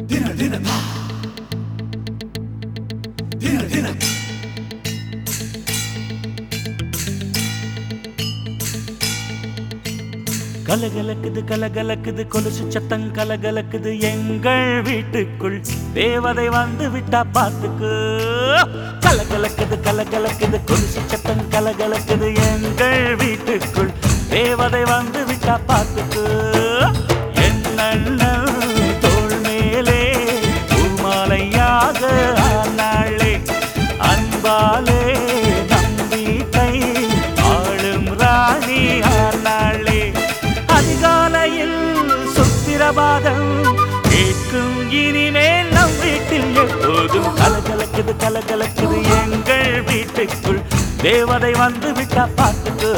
கலகலக்குது கலகலக்குது கொலுசு சத்தம் கலகலக்குது எங்கள் வீட்டுக்குள் தேவதை வந்து விட்டா பாத்துக்கு. கலகலக்குது கலகலக்குது கொலுசு சத்தம் கலகலக்குது எங்கள் வீட்டுக்குள் தேவதை வந்து விட்டா பாத்துக்கு. என்ன தோள் மேலே பூமாலையாக ஆனாளே அன்பாலே நம்பிக்கை ஆளும் ராணி ஆனாளே. அதிகாலையில் சுப்பிரபாதம் கேட்கும் இனிமேல் நம் வீட்டில் எப்போதும் கலகலக்குது கலகலக்குது எங்கள் வீட்டுக்குள் தேவதை வந்து விட்டா பாத்துக்கு.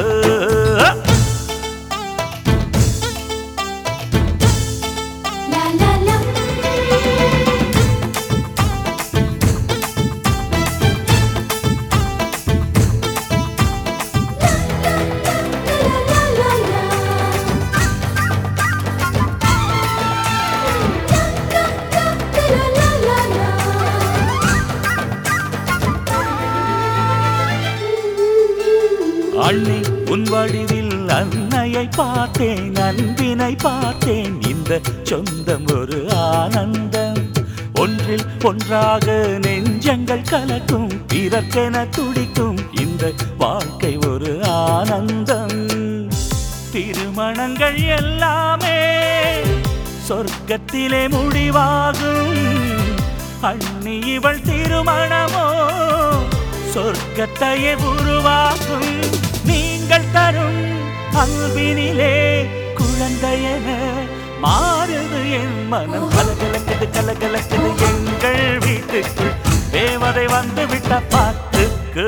அண்ணே உன் வடிவில் அன்னையை பார்த்தேன் அன்பினை பார்த்தேன். இந்த சொந்தம் ஒரு ஆனந்தம் ஒன்றில் ஒன்றாக நெஞ்சங்கள் கலக்கும் பிறக்கென துடிக்கும் இந்த வாழ்க்கை ஒரு ஆனந்தம். திருமணங்கள் எல்லாமே சொர்க்கத்திலே முடிவாகும். அண்ணி இவள் திருமணமோ சொர்க்கத்தையே உருவாக்கும். நீங்கள் தரும் அன்பினிலே குழந்தையென மாறுது என் மனம். கலகலக்குது கலகலக்குது எங்கள் வீட்டுக்குள் தேவதை வந்து விட்ட பாத்துக்கு.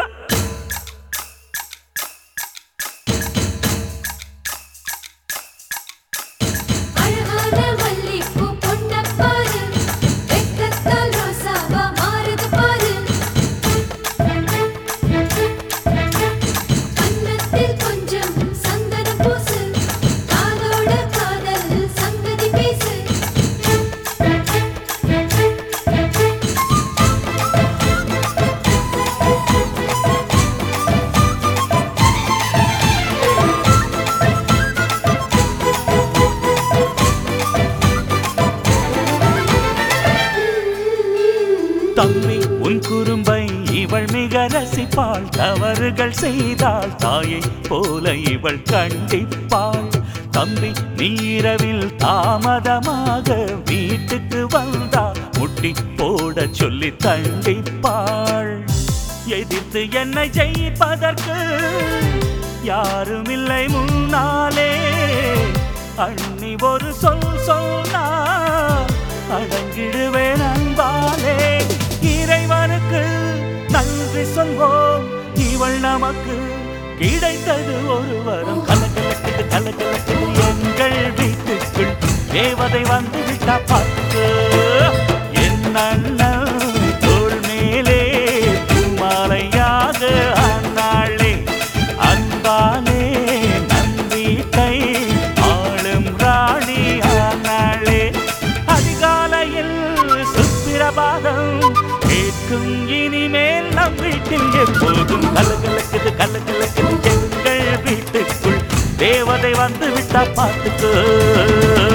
தம்பி உன் குறும்பை இவள் மிக ரசிப்பாள். தவறுகள் செய்தால் தாயை போல இவள் கண்டிப்பாள். தம்பி நீரவில் தாமதமாக வீட்டுக்கு வந்தால் முட்டி போட சொல்லி தண்டிப்பாள். எதிர்த்து என்னை ஜெயிப்பதற்கு யாரும் இல்லை முன்னாலே. அண்ணி ஒரு சொன்னா அடங்கிடுவேன் அன்பாலே. இறைவனுக்கு நன்றி சொல்வோம் இவள் நமக்கு கிடைத்தது ஒரு வரம். கலகலக்குது கலகலக்குது எங்கள் வீட்டுக்குள் தேவதை வந்து விட்டா பாத்துக்கு. என் அண்ணன் தோள் மேலே பூமாலையாக ஆனாளே அன்பாலே நம்பிக்கை ஆளும் ராணி ஆனாளே. அதிகாலையில் சுப்பிரபாதம் கேட்கும் இனிமேல் நம் வீட்டில் எப்போதும் கலகலக்குது கலகலக்குது எங்கள் வீட்டுக்குள் தேவதை வந்து விட்டா பாத்துக்கு.